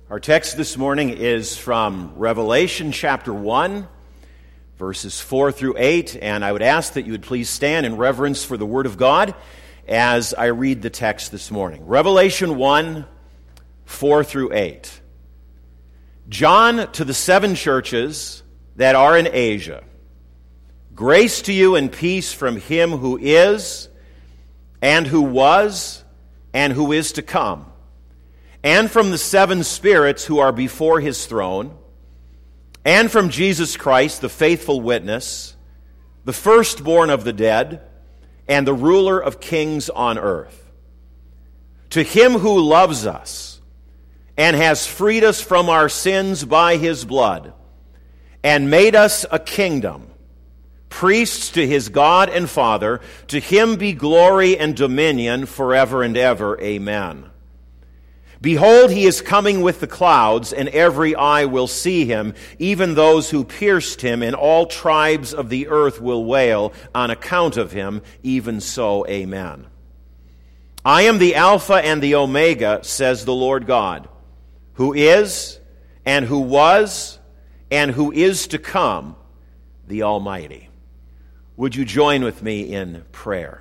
Our text this morning is from Revelation chapter 1, verses 4 through 8, and I would ask that you would please stand in reverence for the Word of God as I read the text this morning. Revelation 1, 4 through 8. John, to the 7 churches that are in Asia, grace to you and peace from him who is, and who was, and who is to come, and from the 7 spirits who are before his throne, and from Jesus Christ, the faithful witness, the firstborn of the dead, and the ruler of kings on earth. To him who loves us, and has freed us from our sins by his blood, and made us a kingdom, priests to his God and Father, to him be glory and dominion forever and ever. Amen. Behold, he is coming with the clouds, and every eye will see him, even those who pierced him, and all tribes of the earth will wail on account of him. Even so, amen. I am the Alpha and the Omega, says the Lord God, who is, and who was, and who is to come, the Almighty. Would you join with me in prayer?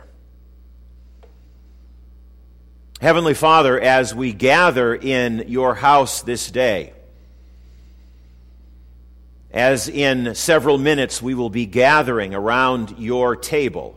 Heavenly Father, as we gather in your house this day, as in several minutes we will be gathering around your table,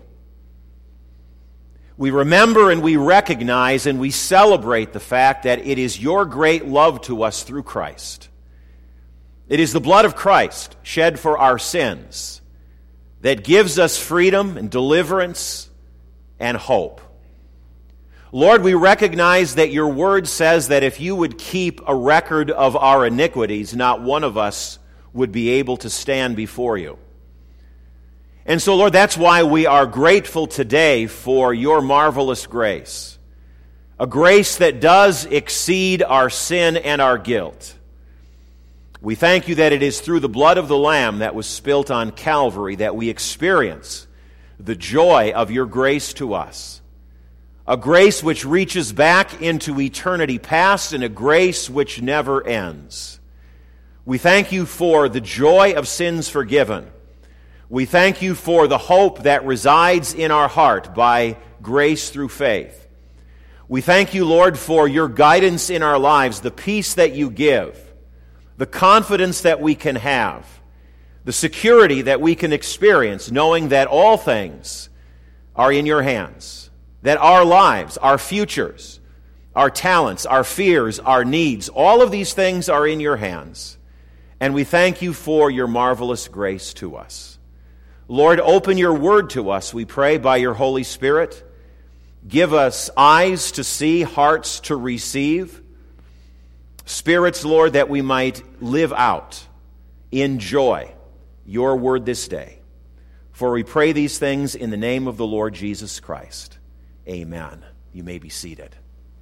we remember and we recognize and we celebrate the fact that it is your great love to us through Christ. It is the blood of Christ shed for our sins that gives us freedom and deliverance and hope. Lord, we recognize that your word says that if you would keep a record of our iniquities, not one of us would be able to stand before you. And so, Lord, that's why we are grateful today for your marvelous grace, a grace that does exceed our sin and our guilt. We thank you that it is through the blood of the Lamb that was spilt on Calvary that we experience the joy of your grace to us. A grace which reaches back into eternity past and a grace which never ends. We thank you for the joy of sins forgiven. We thank you for the hope that resides in our heart by grace through faith. We thank you, Lord, for your guidance in our lives, the peace that you give, the confidence that we can have, the security that we can experience, knowing that all things are in your hands. That our lives, our futures, our talents, our fears, our needs, all of these things are in your hands. And we thank you for your marvelous grace to us. Lord, open your word to us, we pray, by your Holy Spirit. Give us eyes to see, hearts to receive. Spirits, Lord, that we might live out in joy your word this day. For we pray these things in the name of the Lord Jesus Christ. Amen. You may be seated.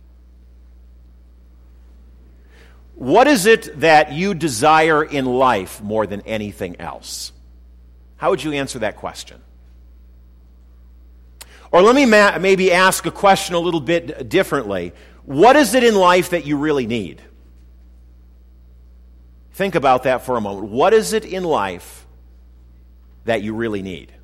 What is it that you desire in life more than anything else? How would you answer that question? Or let me maybe ask a question a little bit differently. What is it in life that you really need? Think about that for a moment. What is it in life that you really need?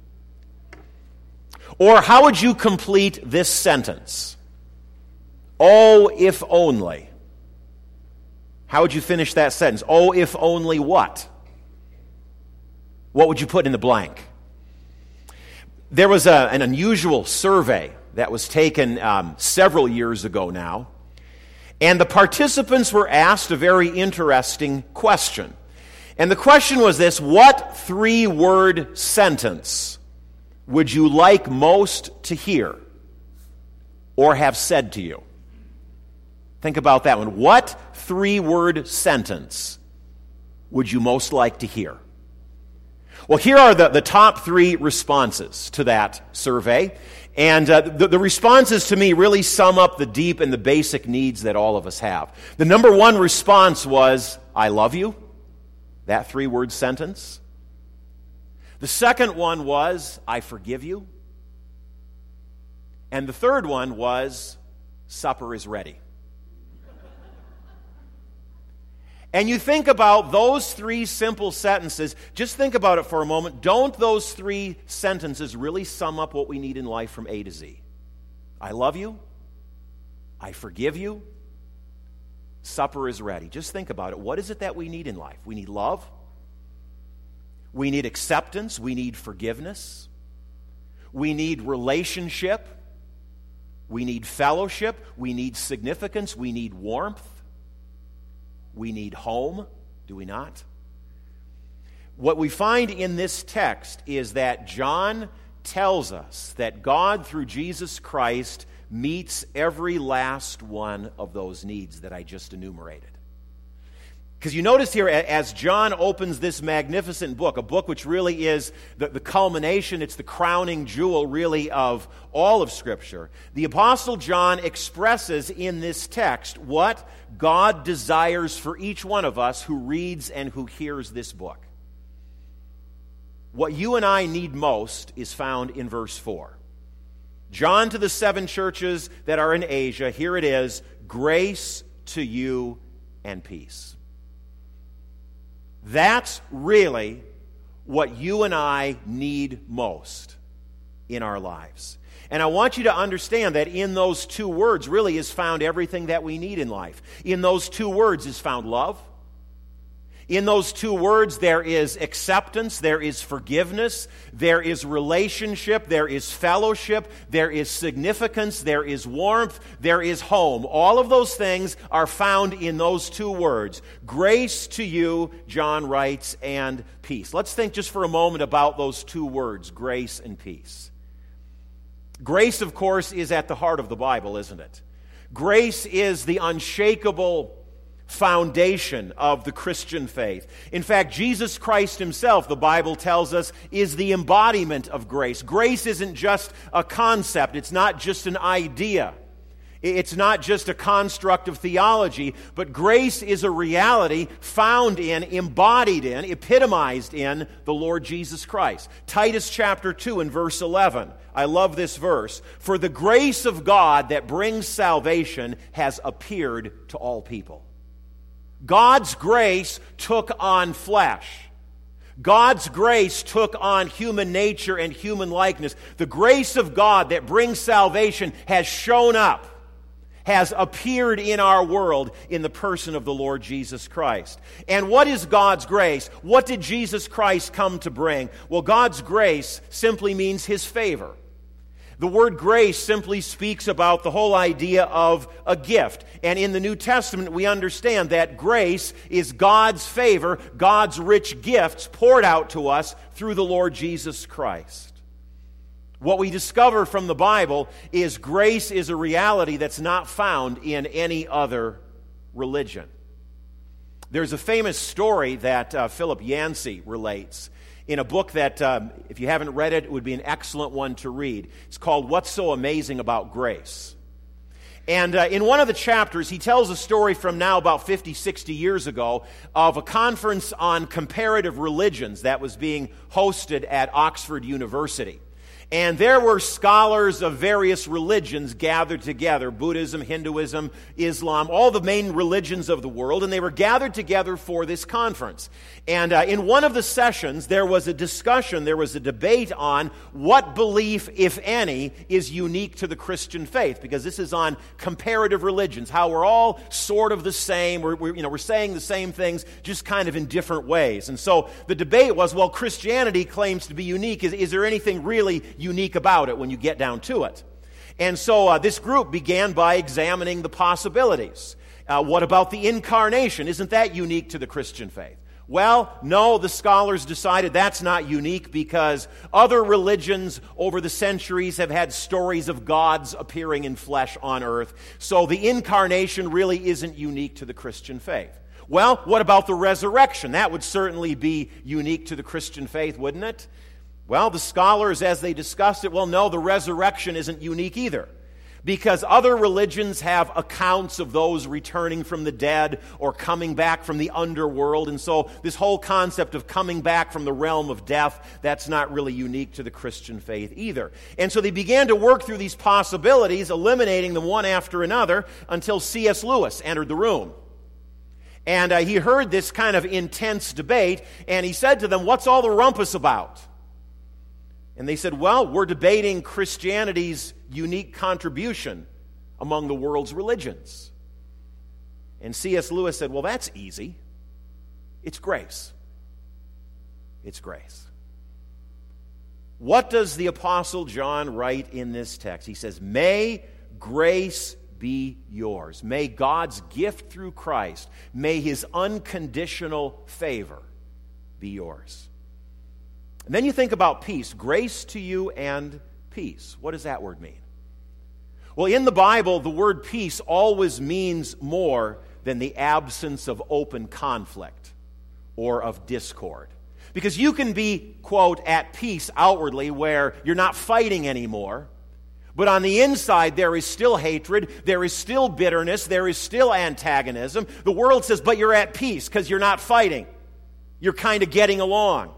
Or how would you complete this sentence? Oh, if only. How would you finish that sentence? Oh, if only what? What would you put in the blank? There was an unusual survey that was taken several years ago now, and the participants were asked a very interesting question. And the question was this: what 3-word sentence would you like most to hear or have said to you? Think about that one. What 3-word sentence would you most like to hear? Well, here are the top 3 responses to that survey. And the responses to me really sum up the deep and the basic needs that all of us have. The number 1 response was, I love you. That 3-word sentence. The second one was, I forgive you. And the third one was, supper is ready. And you think about those three simple sentences, just think about it for a moment. Don't those three sentences really sum up what we need in life from A to Z? I love you. I forgive you. Supper is ready. Just think about it. What is it that we need in life? We need love. We need acceptance. We need forgiveness. We need relationship. We need fellowship. We need significance. We need warmth. We need home, do we not? What we find in this text is that John tells us that God, through Jesus Christ, meets every last one of those needs that I just enumerated. Because you notice here, as John opens this magnificent book, a book which really is the culmination, it's the crowning jewel, really, of all of Scripture, the Apostle John expresses in this text what God desires for each one of us who reads and who hears this book. What you and I need most is found in verse 4. John to the 7 churches that are in Asia, here it is, grace to you and peace. That's really what you and I need most in our lives. And I want you to understand that in those two words really is found everything that we need in life. In those two words is found love. In those two words there is acceptance, there is forgiveness, there is relationship, there is fellowship, there is significance, there is warmth, there is home. All of those things are found in those two words. Grace to you, John writes, and peace. Let's think just for a moment about those two words, grace and peace. Grace, of course, is at the heart of the Bible, isn't it? Grace is the unshakable foundation of the Christian faith. In fact, Jesus Christ himself, the Bible tells us, is the embodiment of grace. Grace isn't just a concept. It's not just an idea. It's not just a construct of theology, but grace is a reality found in, embodied in, epitomized in the Lord Jesus Christ. Titus chapter 2 and verse 11. I love this verse. For the grace of God that brings salvation has appeared to all people. God's grace took on flesh. God's grace took on human nature and human likeness. The grace of God that brings salvation has shown up, has appeared in our world in the person of the Lord Jesus Christ. And what is God's grace? What did Jesus Christ come to bring? Well, God's grace simply means His favor. The word grace simply speaks about the whole idea of a gift. And in the New Testament, we understand that grace is God's favor, God's rich gifts poured out to us through the Lord Jesus Christ. What we discover from the Bible is grace is a reality that's not found in any other religion. There's a famous story that Philip Yancey relates in a book that, if you haven't read it, it would be an excellent one to read. It's called What's So Amazing About Grace? And in one of the chapters, he tells a story from now about 50, 60 years ago of a conference on comparative religions that was being hosted at Oxford University. And there were scholars of various religions gathered together, Buddhism, Hinduism, Islam, all the main religions of the world, and they were gathered together for this conference. And in one of the sessions, there was a discussion, there was a debate on what belief, if any, is unique to the Christian faith, because this is on comparative religions, how we're all sort of the same, we're saying the same things, just kind of in different ways. And so the debate was, well, Christianity claims to be unique. Is there anything really unique about it when you get down to it? And so this group began by examining the possibilities. What about the incarnation? Isn't that unique to the Christian faith? Well, no, the scholars decided that's not unique because other religions over the centuries have had stories of gods appearing in flesh on earth. So the incarnation really isn't unique to the Christian faith. Well, what about the resurrection? That would certainly be unique to the Christian faith, wouldn't it? Well, the scholars, as they discussed it, well, no, the resurrection isn't unique either. Because other religions have accounts of those returning from the dead or coming back from the underworld. And so this whole concept of coming back from the realm of death, that's not really unique to the Christian faith either. And so they began to work through these possibilities, eliminating them one after another, until C.S. Lewis entered the room. And he heard this kind of intense debate, and he said to them, "What's all the rumpus about?" And they said, "Well, we're debating Christianity's unique contribution among the world's religions." And C.S. Lewis said, "Well, that's easy. It's grace. It's grace." What does the Apostle John write in this text? He says, "May grace be yours. May God's gift through Christ, may his unconditional favor be yours." And then you think about peace. Grace to you and peace. What does that word mean? Well, in the Bible, the word peace always means more than the absence of open conflict or of discord. Because you can be, quote, at peace outwardly where you're not fighting anymore, but on the inside there is still hatred, there is still bitterness, there is still antagonism. The world says, but you're at peace because you're not fighting. You're kind of getting along.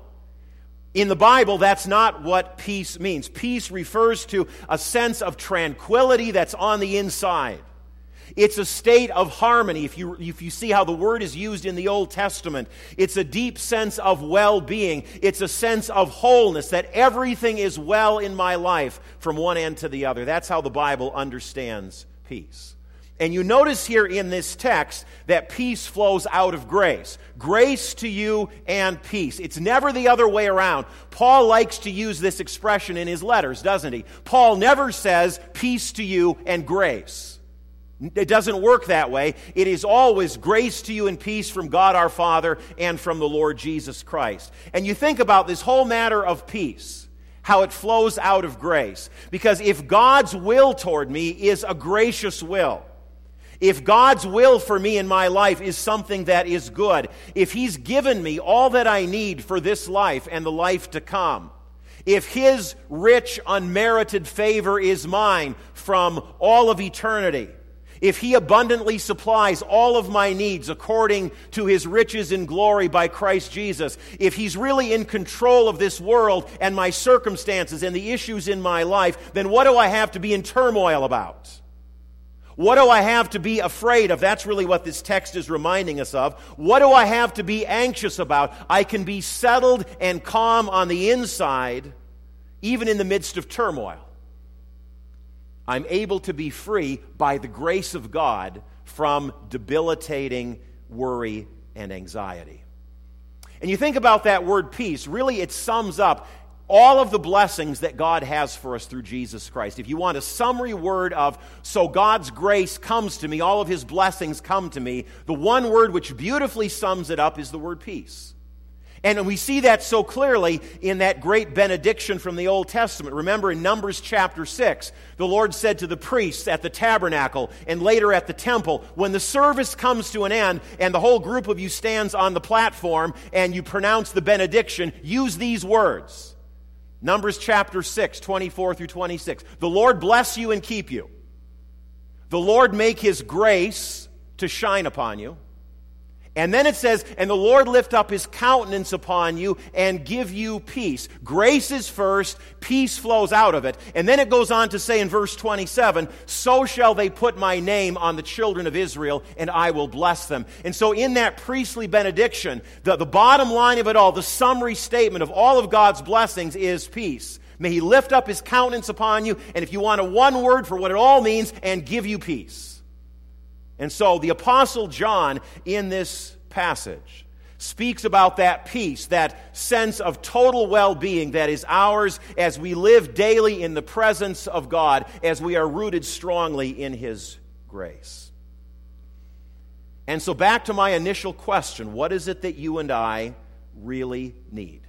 In the Bible, that's not what peace means. Peace refers to a sense of tranquility that's on the inside. It's a state of harmony. If you see how the word is used in the Old Testament, it's a deep sense of well-being. It's a sense of wholeness, that everything is well in my life from one end to the other. That's how the Bible understands peace. And you notice here in this text that peace flows out of grace. Grace to you and peace. It's never the other way around. Paul likes to use this expression in his letters, doesn't he? Paul never says peace to you and grace. It doesn't work that way. It is always grace to you and peace from God our Father and from the Lord Jesus Christ. And you think about this whole matter of peace, how it flows out of grace. Because if God's will toward me is a gracious will, if God's will for me in my life is something that is good, if He's given me all that I need for this life and the life to come, if His rich, unmerited favor is mine from all of eternity, if He abundantly supplies all of my needs according to His riches in glory by Christ Jesus, if He's really in control of this world and my circumstances and the issues in my life, then what do I have to be in turmoil about? What do I have to be afraid of? That's really what this text is reminding us of. What do I have to be anxious about? I can be settled and calm on the inside, even in the midst of turmoil. I'm able to be free by the grace of God from debilitating worry and anxiety. And you think about that word peace, really it sums up all of the blessings that God has for us through Jesus Christ. If you want a summary word of, so God's grace comes to me, all of His blessings come to me, the one word which beautifully sums it up is the word peace. And we see that so clearly in that great benediction from the Old Testament. Remember in Numbers chapter 6, the Lord said to the priests at the tabernacle and later at the temple, when the service comes to an end and the whole group of you stands on the platform and you pronounce the benediction, use these words. Numbers chapter 6, 24 through 26. The Lord bless you and keep you. The Lord make His grace to shine upon you. And then it says, and the Lord lift up His countenance upon you and give you peace. Grace is first, peace flows out of it. And then it goes on to say in verse 27, so shall they put my name on the children of Israel, and I will bless them. And so in that priestly benediction, the bottom line of it all, the summary statement of all of God's blessings is peace. May He lift up His countenance upon you, and if you want a one word for what it all means, and give you peace. And so the Apostle John in this passage speaks about that peace, that sense of total well-being that is ours as we live daily in the presence of God, as we are rooted strongly in His grace. And so back to my initial question, what is it that you and I really need?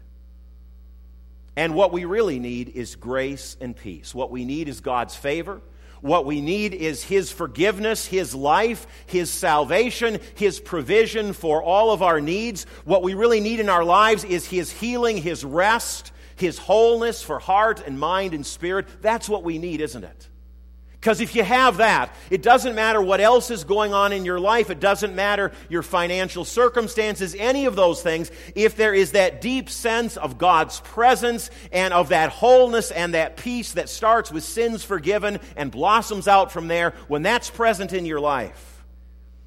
And what we really need is grace and peace. What we need is God's favor. What we need is His forgiveness, His life, His salvation, His provision for all of our needs. What we really need in our lives is His healing, His rest, His wholeness for heart and mind and spirit. That's what we need, isn't it? Because if you have that, it doesn't matter what else is going on in your life. It doesn't matter your financial circumstances, any of those things. If there is that deep sense of God's presence and of that wholeness and that peace that starts with sins forgiven and blossoms out from there, when that's present in your life,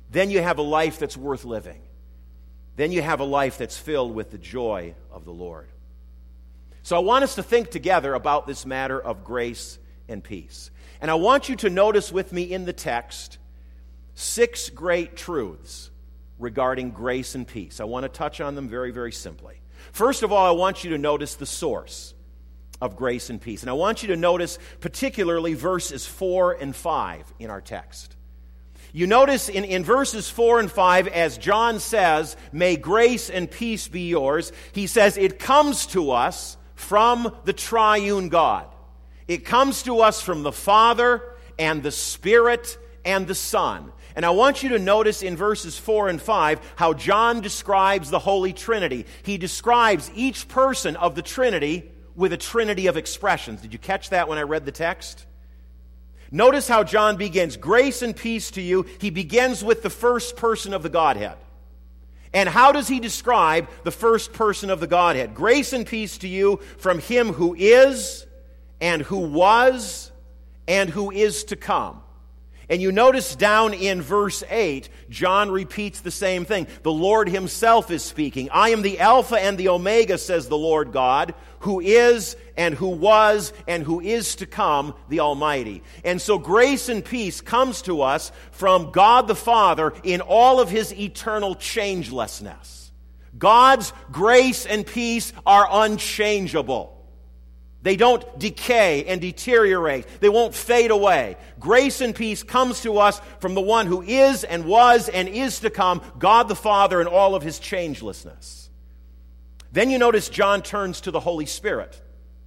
then you have a life that's worth living. Then you have a life that's filled with the joy of the Lord. So I want us to think together about this matter of grace and peace. And I want you to notice with me in the text 6 great truths regarding grace and peace. I want to touch on them very, very simply. First of all, I want you to notice the source of grace and peace. And I want you to notice particularly verses 4 and 5 in our text. You notice in verses 4 and 5, as John says, may grace and peace be yours, he says it comes to us from the triune God. It comes to us from the Father and the Spirit and the Son. And I want you to notice in verses 4 and 5 how John describes the Holy Trinity. He describes each person of the Trinity with a trinity of expressions. Did you catch that when I read the text? Notice how John begins, grace and peace to you. He begins with the first person of the Godhead. And how does he describe the first person of the Godhead? Grace and peace to you from him who is, and who was, and who is to come. And you notice down in verse 8, John repeats the same thing. The Lord himself is speaking. I am the Alpha and the Omega, says the Lord God, who is and who was and who is to come, the Almighty. And so grace and peace comes to us from God the Father in all of his eternal changelessness. God's grace and peace are unchangeable. They don't decay and deteriorate. They won't fade away. Grace and peace comes to us from the one who is and was and is to come, God the Father in all of his changelessness. Then you notice John turns to the Holy Spirit.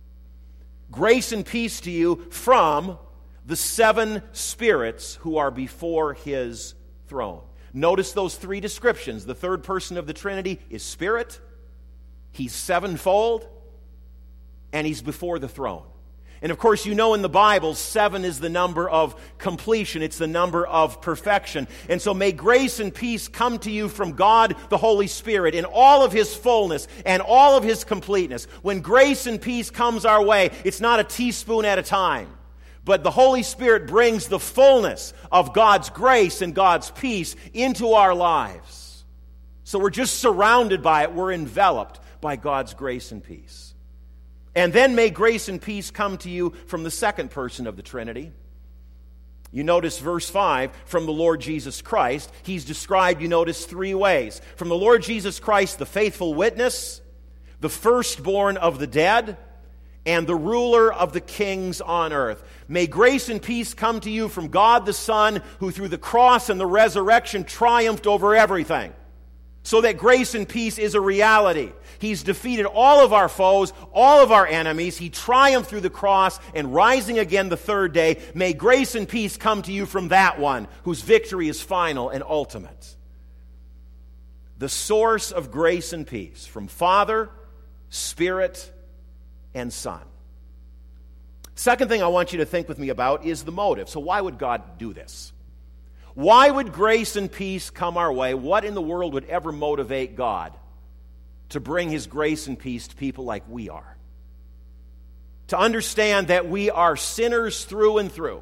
Grace and peace to you from the 7 spirits who are before his throne. Notice those 3 descriptions. The third person of the Trinity is Spirit. He's sevenfold. And he's before the throne. And of course, you know in the Bible, 7 is the number of completion. It's the number of perfection. And so may grace and peace come to you from God, the Holy Spirit, in all of his fullness and all of his completeness. When grace and peace comes our way, it's not a teaspoon at a time. But the Holy Spirit brings the fullness of God's grace and God's peace into our lives. So we're just surrounded by it. We're enveloped by God's grace and peace. And then may grace and peace come to you from the second person of the Trinity. You notice verse 5, from the Lord Jesus Christ. He's described, you notice, 3 ways. From the Lord Jesus Christ, the faithful witness, the firstborn of the dead, and the ruler of the kings on earth. May grace and peace come to you from God the Son, who through the cross and the resurrection triumphed over everything. So that grace and peace is a reality. He's defeated all of our foes, all of our enemies. He triumphed through the cross and rising again the third day. May grace and peace come to you from that one whose victory is final and ultimate. The source of grace and peace from Father, Spirit, and Son. Second thing I want you to think with me about is the motive. So why would God do this? Why would grace and peace come our way? What in the world would ever motivate God to bring his grace and peace to people like we are? To understand that we are sinners through and through.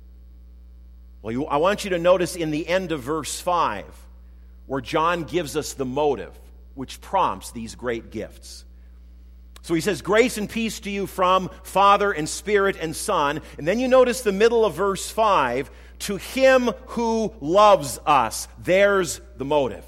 Well, I want you to notice in the end of verse 5, where John gives us the motive which prompts these great gifts. So he says, grace and peace to you from Father and Spirit and Son. And then you notice the middle of verse 5, to him who loves us. There's the motive.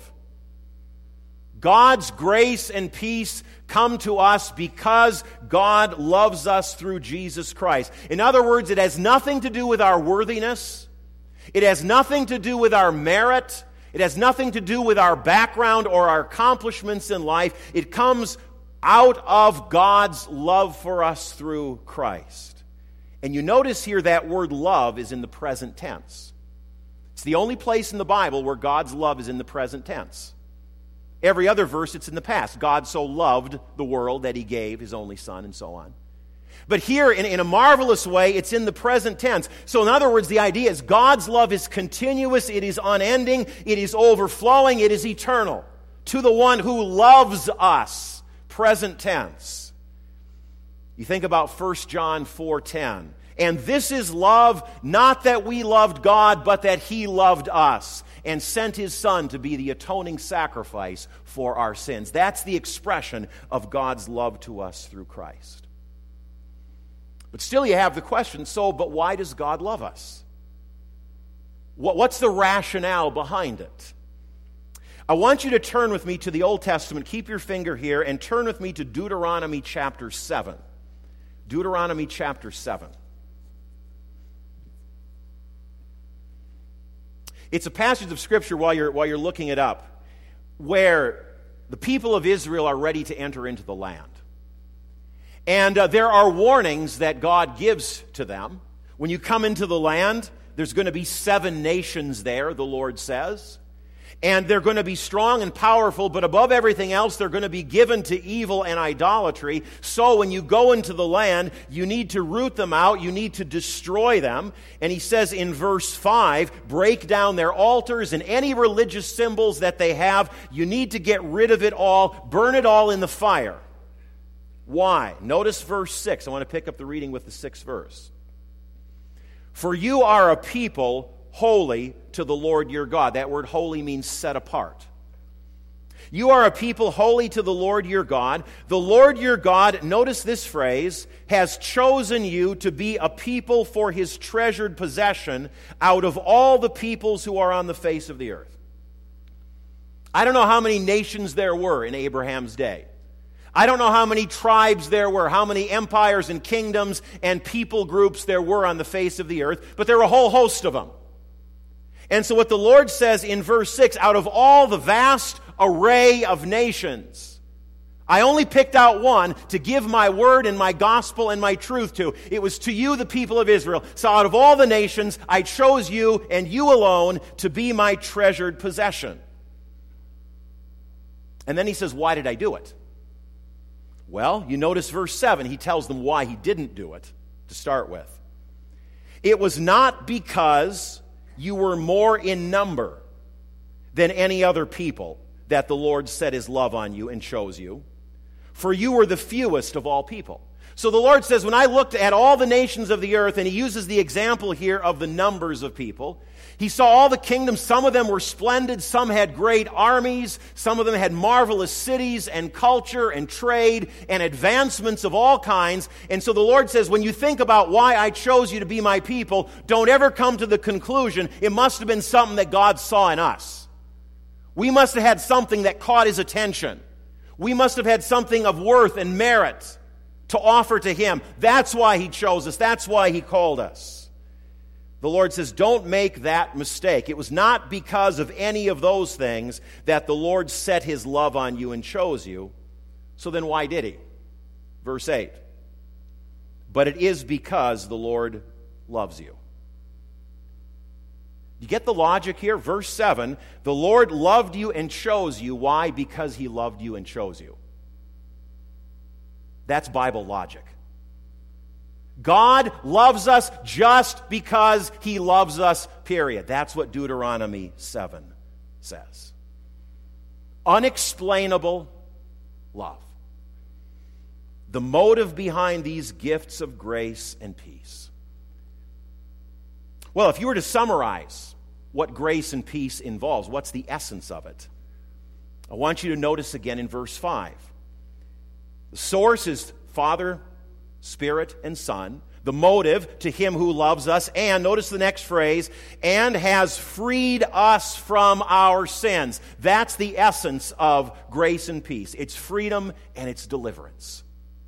God's grace and peace come to us because God loves us through Jesus Christ. In other words, it has nothing to do with our worthiness. It has nothing to do with our merit. It has nothing to do with our background or our accomplishments in life. It comes out of God's love for us through Christ. And you notice here that word love is in the present tense. It's the only place in the Bible where God's love is in the present tense. Every other verse, it's in the past. God so loved the world that he gave his only Son, and so on. But here, in a marvelous way, it's in the present tense. So in other words, the idea is God's love is continuous, it is unending, it is overflowing, it is eternal. To the one who loves us, present tense. You think about 1 John 4:10. And this is love, not that we loved God, but that he loved us, and sent his Son to be the atoning sacrifice for our sins. That's the expression of God's love to us through Christ. But still you have the question, but why does God love us? What's the rationale behind it? I want you to turn with me to the Old Testament. Keep your finger here and turn with me to Deuteronomy chapter 7. Deuteronomy chapter 7. It's a passage of Scripture while you're looking it up where the people of Israel are ready to enter into the land. And there are warnings that God gives to them. When you come into the land, there's going to be 7 nations there, the Lord says. And they're going to be strong and powerful, but above everything else, they're going to be given to evil and idolatry. So when you go into the land, you need to root them out. You need to destroy them. And he says in verse 5, break down their altars and any religious symbols that they have. You need to get rid of it all. Burn it all in the fire. Why? Notice verse 6. I want to pick up the reading with the 6th verse. For you are a people holy to the Lord your God. That word holy means set apart. You are a people holy to the Lord your God. The Lord your God, notice this phrase, has chosen you to be a people for his treasured possession out of all the peoples who are on the face of the earth. I don't know how many nations there were in Abraham's day. I don't know how many tribes there were, how many empires and kingdoms and people groups there were on the face of the earth, but there were a whole host of them. And so what the Lord says in verse 6, out of all the vast array of nations, I only picked out one to give my word and my gospel and my truth to. It was to you, the people of Israel. So out of all the nations, I chose you and you alone to be my treasured possession. And then he says, why did I do it? Well, you notice verse 7. He tells them why he didn't do it to start with. It was not because you were more in number than any other people that the Lord set his love on you and chose you, for you were the fewest of all people. So the Lord says, when I looked at all the nations of the earth, and he uses the example here of the numbers of people, he saw all the kingdoms. Some of them were splendid, some had great armies, some of them had marvelous cities and culture and trade and advancements of all kinds. And so the Lord says, when you think about why I chose you to be my people, don't ever come to the conclusion it must have been something that God saw in us. We must have had something that caught his attention. We must have had something of worth and merit to offer to him. That's why he chose us. That's why he called us. The Lord says, don't make that mistake. It was not because of any of those things that the Lord set his love on you and chose you. So then why did he? Verse 8. But it is because the Lord loves you. You get the logic here? Verse 7, the Lord loved you and chose you. Why? Because he loved you and chose you. That's Bible logic. God loves us just because he loves us, period. That's what Deuteronomy 7 says. Unexplainable love. The motive behind these gifts of grace and peace. Well, if you were to summarize what grace and peace involves, what's the essence of it? I want you to notice again in verse 5. The source is Father, Spirit, and Son. The motive to him who loves us. And notice the next phrase, and has freed us from our sins. That's the essence of grace and peace. It's freedom and it's deliverance.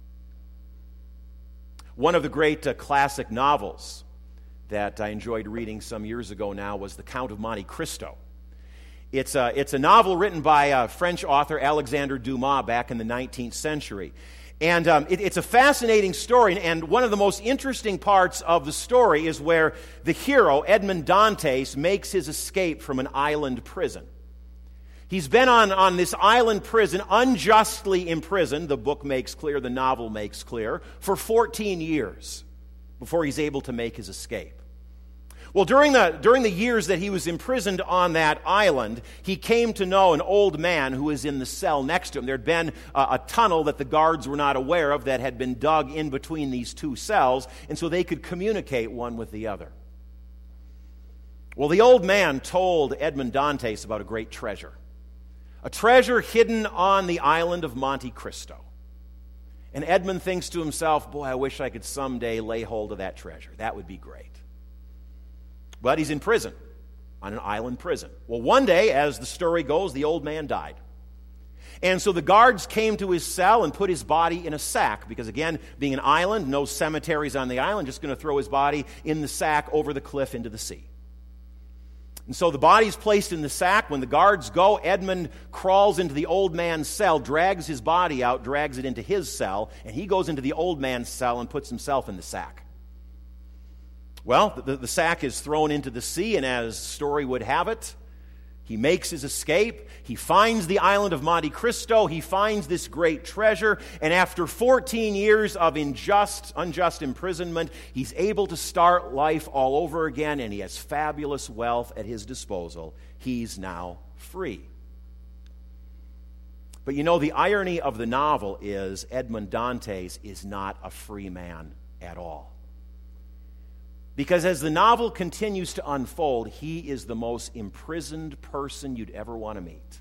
One of the great classic novels that I enjoyed reading some years ago now was The Count of Monte Cristo. It's a novel written by a French author, Alexandre Dumas, back in the 19th century. And it's a fascinating story, and one of the most interesting parts of the story is where the hero, Edmond Dantes, makes his escape from an island prison. He's been on this island prison, unjustly imprisoned, the book makes clear, the novel makes clear, for 14 years before he's able to make his escape. Well, during the years that he was imprisoned on that island, he came to know an old man who was in the cell next to him. There had been a tunnel that the guards were not aware of that had been dug in between these two cells, and so they could communicate one with the other. Well, the old man told Edmond Dantes about a great treasure. A treasure hidden on the island of Monte Cristo. And Edmund thinks to himself, boy, I wish I could someday lay hold of that treasure. That would be great. But he's in prison, on an island prison. Well, one day, as the story goes, the old man died. And so the guards came to his cell and put his body in a sack, because again, being an island, no cemeteries on the island, just going to throw his body in the sack over the cliff into the sea. And so the body's placed in the sack. When the guards go, Edmund crawls into the old man's cell, drags his body out, drags it into his cell, and he goes into the old man's cell and puts himself in the sack. Well, the sack is thrown into the sea, and as story would have it, he makes his escape. He finds the island of Monte Cristo. He finds this great treasure. And after 14 years of unjust imprisonment, he's able to start life all over again, and he has fabulous wealth at his disposal. He's now free. But you know, the irony of the novel is Edmond Dantes is not a free man at all. Because as the novel continues to unfold, he is the most imprisoned person you'd ever want to meet.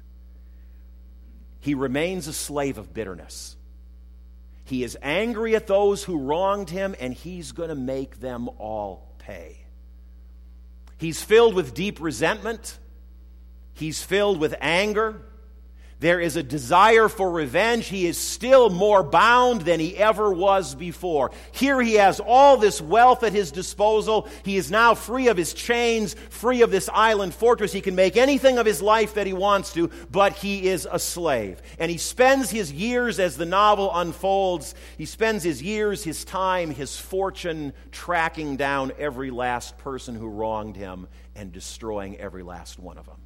He remains a slave of bitterness. He is angry at those who wronged him, and he's going to make them all pay. He's filled with deep resentment. He's filled with anger. There is a desire for revenge. He is still more bound than he ever was before. Here he has all this wealth at his disposal. He is now free of his chains, free of this island fortress. He can make anything of his life that he wants to, but he is a slave. And he spends his years, as the novel unfolds, he spends his years, his time, his fortune tracking down every last person who wronged him and destroying every last one of them.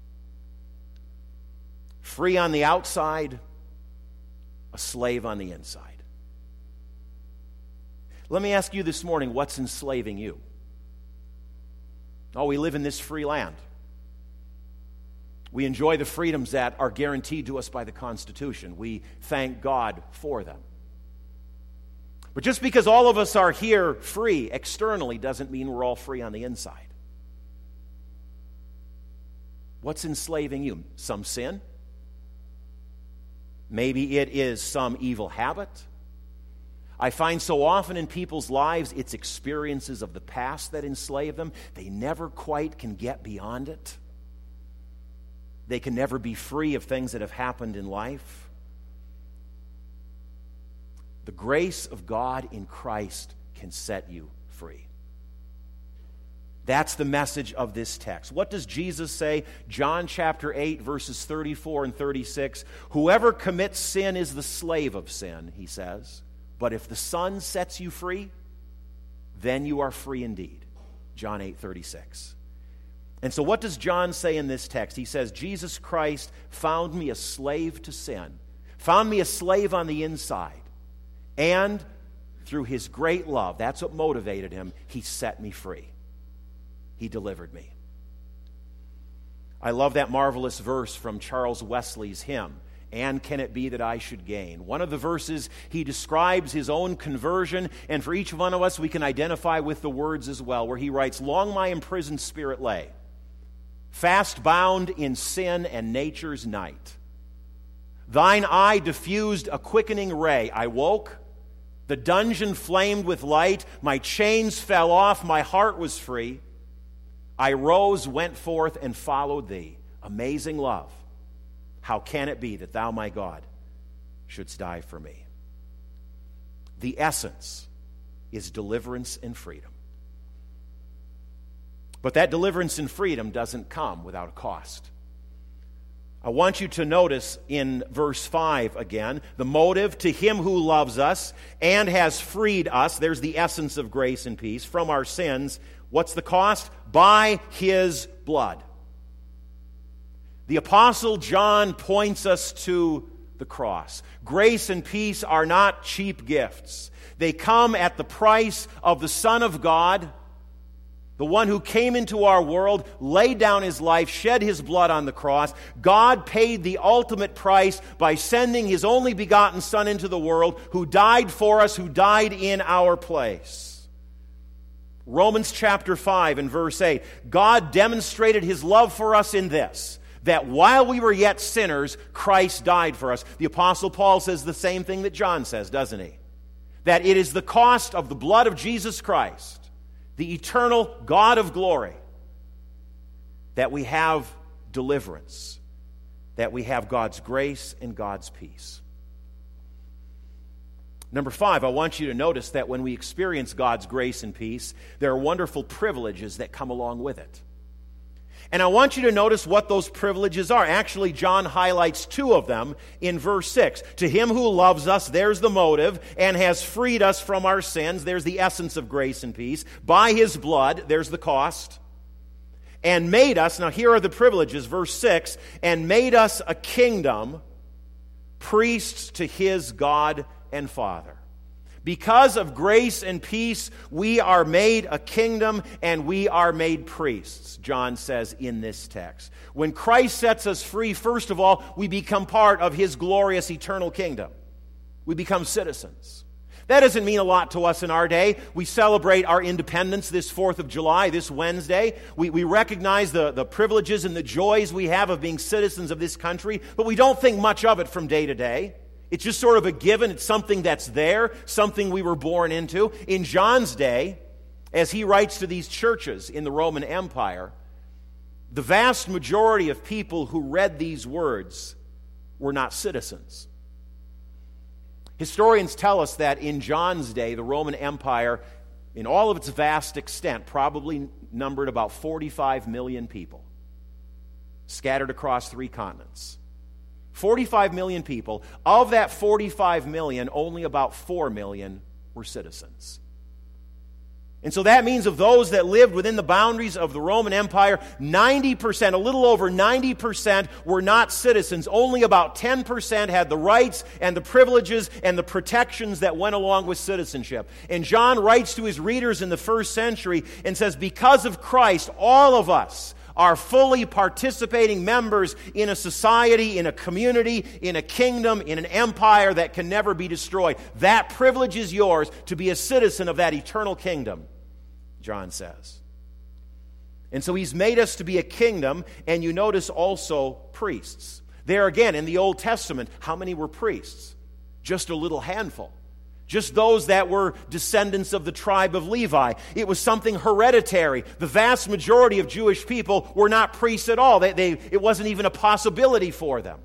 Free on the outside, a slave on the inside. Let me ask you this morning, what's enslaving you? Oh, we live in this free land. We enjoy the freedoms that are guaranteed to us by the Constitution. We thank God for them. But just because all of us are here free externally doesn't mean we're all free on the inside. What's enslaving you? Some sin? Maybe it is some evil habit. I find so often in people's lives it's experiences of the past that enslave them. They never quite can get beyond it. They can never be free of things that have happened in life. The grace of God in Christ can set you free. That's the message of this text. What does Jesus say? John chapter 8, verses 34 and 36. Whoever commits sin is the slave of sin, he says. But if the Son sets you free, then you are free indeed. John 8, 36. And so what does John say in this text? He says, Jesus Christ found me a slave to sin, found me a slave on the inside, and through his great love, that's what motivated him, he set me free. He delivered me. I love that marvelous verse from Charles Wesley's hymn, And Can It Be That I Should Gain? One of the verses, he describes his own conversion, and for each one of us, we can identify with the words as well, where he writes, Long my imprisoned spirit lay, fast bound in sin and nature's night. Thine eye diffused a quickening ray. I woke, the dungeon flamed with light, my chains fell off, my heart was free. I rose, went forth, and followed thee. Amazing love. How can it be that thou, my God, shouldst die for me? The essence is deliverance and freedom. But that deliverance and freedom doesn't come without a cost. I want you to notice in verse 5 again, the motive to him who loves us and has freed us, there's the essence of grace and peace, from our sins. What's the cost? By his blood. The Apostle John points us to the cross. Grace and peace are not cheap gifts. They come at the price of the Son of God, the one who came into our world, laid down his life, shed his blood on the cross. God paid the ultimate price by sending his only begotten Son into the world, who died for us, who died in our place. Romans chapter 5 and verse 8, God demonstrated his love for us in this, that while we were yet sinners, Christ died for us. The Apostle Paul says the same thing that John says, doesn't he? That it is the cost of the blood of Jesus Christ, the eternal God of glory, that we have deliverance, that we have God's grace and God's peace. Number 5, I want you to notice that when we experience God's grace and peace, there are wonderful privileges that come along with it. And I want you to notice what those privileges are. Actually, John highlights 2 of them in verse 6. To him who loves us, there's the motive, and has freed us from our sins. There's the essence of grace and peace. By his blood, there's the cost. And made us, now here are the privileges, verse 6, and made us a kingdom, priests to his God and Father. Because of grace and peace, we are made a kingdom and we are made priests, John says in this text. When Christ sets us free, first of all, we become part of his glorious eternal kingdom. We become citizens. That doesn't mean a lot to us in our day. We celebrate our independence this 4th of July, this Wednesday. We recognize the privileges and the joys we have of being citizens of this country, but we don't think much of it from day to day. It's just sort of a given. It's something that's there, something we were born into. In John's day, as he writes to these churches in the Roman Empire, the vast majority of people who read these words were not citizens. Historians tell us that in John's day, the Roman Empire, in all of its vast extent, probably numbered about 45 million people, scattered across 3 continents. 45 million people. Of that 45 million, only about 4 million were citizens. And so that means of those that lived within the boundaries of the Roman Empire, 90%, a little over 90% were not citizens. Only about 10% had the rights and the privileges and the protections that went along with citizenship. And John writes to his readers in the first century and says, because of Christ, all of us are fully participating members in a society, in a community, in a kingdom, in an empire that can never be destroyed. That privilege is yours to be a citizen of that eternal kingdom, John says. And so he's made us to be a kingdom, and you notice also priests. There again, in the Old Testament, how many were priests? Just a little handful. Just those that were descendants of the tribe of Levi. It was something hereditary. The vast majority of Jewish people were not priests at all. It wasn't even a possibility for them.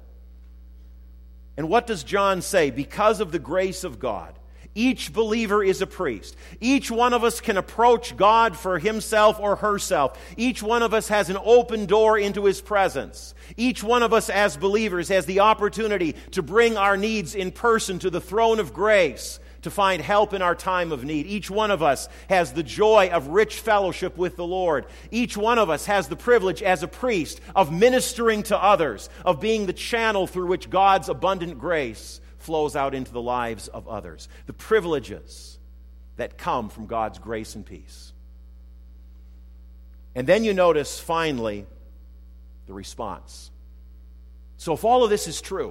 And what does John say? Because of the grace of God, each believer is a priest. Each one of us can approach God for himself or herself. Each one of us has an open door into his presence. Each one of us as believers has the opportunity to bring our needs in person to the throne of grace, to find help in our time of need. Each one of us has the joy of rich fellowship with the Lord. Each one of us has the privilege as a priest of ministering to others, of being the channel through which God's abundant grace flows out into the lives of others. The privileges that come from God's grace and peace. And then you notice, finally, the response. So if all of this is true,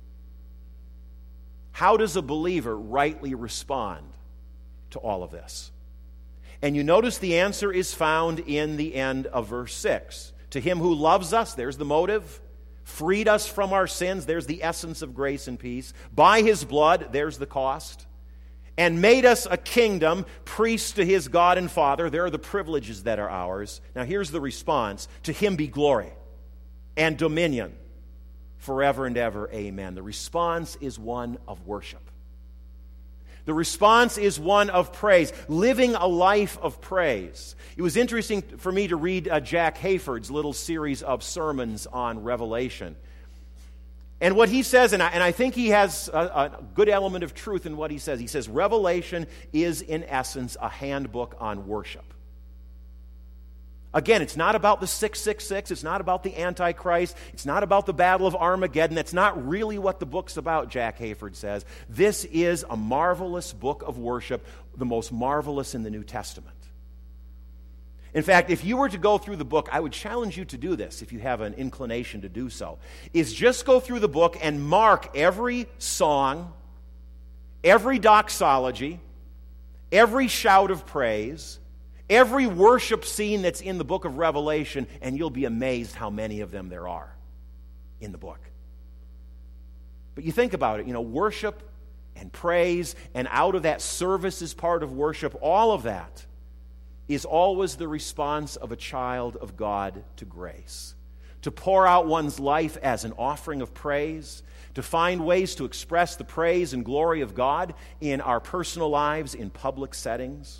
how does a believer rightly respond to all of this? And you notice the answer is found in the end of verse 6. To him who loves us, there's the motive. Freed us from our sins, there's the essence of grace and peace. By his blood, there's the cost. And made us a kingdom, priests to his God and Father. There are the privileges that are ours. Now here's the response. To him be glory and dominion forever and ever, amen. The response is one of worship. The response is one of praise, living a life of praise. It was interesting for me to read Jack Hayford's little series of sermons on Revelation. And what he says, and I think he has a good element of truth in what he says, Revelation is in essence a handbook on worship. Again, it's not about the 666. It's not about the Antichrist. It's not about the Battle of Armageddon. That's not really what the book's about, Jack Hayford says. This is a marvelous book of worship, the most marvelous in the New Testament. In fact, if you were to go through the book, I would challenge you to do this, if you have an inclination to do so, is just go through the book and mark every song, every doxology, every shout of praise, Every worship scene that's in the book of Revelation, and you'll be amazed how many of them there are in the book. But you think about it, worship and praise, and out of that, service is part of worship. All of that is always the response of a child of God to grace. To pour out one's life as an offering of praise, to find ways to express the praise and glory of God in our personal lives, in public settings.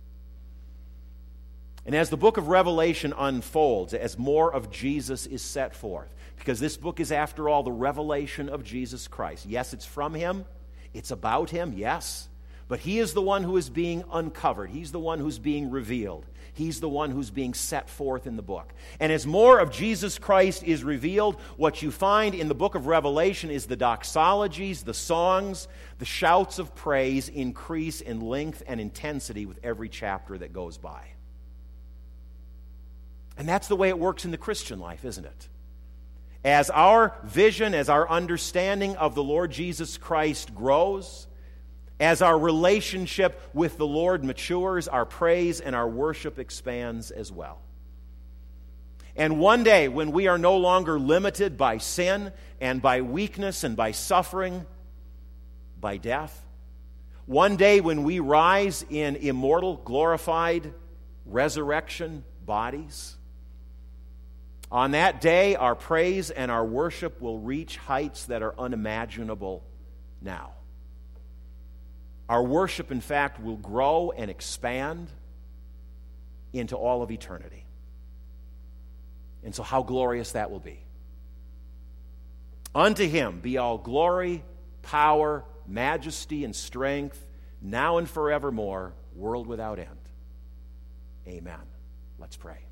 And as the book of Revelation unfolds, as more of Jesus is set forth, because this book is, after all, the revelation of Jesus Christ. Yes, it's from Him. It's about Him, yes. But He is the one who is being uncovered. He's the one who's being revealed. He's the one who's being set forth in the book. And as more of Jesus Christ is revealed, what you find in the book of Revelation is the doxologies, the songs, the shouts of praise increase in length and intensity with every chapter that goes by. And that's the way it works in the Christian life, isn't it? As our vision, as our understanding of the Lord Jesus Christ grows, as our relationship with the Lord matures, our praise and our worship expands as well. And one day, when we are no longer limited by sin and by weakness and by suffering, by death, one day when we rise in immortal, glorified resurrection bodies, on that day, our praise and our worship will reach heights that are unimaginable now. Our worship, in fact, will grow and expand into all of eternity. And so how glorious that will be. Unto Him be all glory, power, majesty, and strength, now and forevermore, world without end. Amen. Let's pray.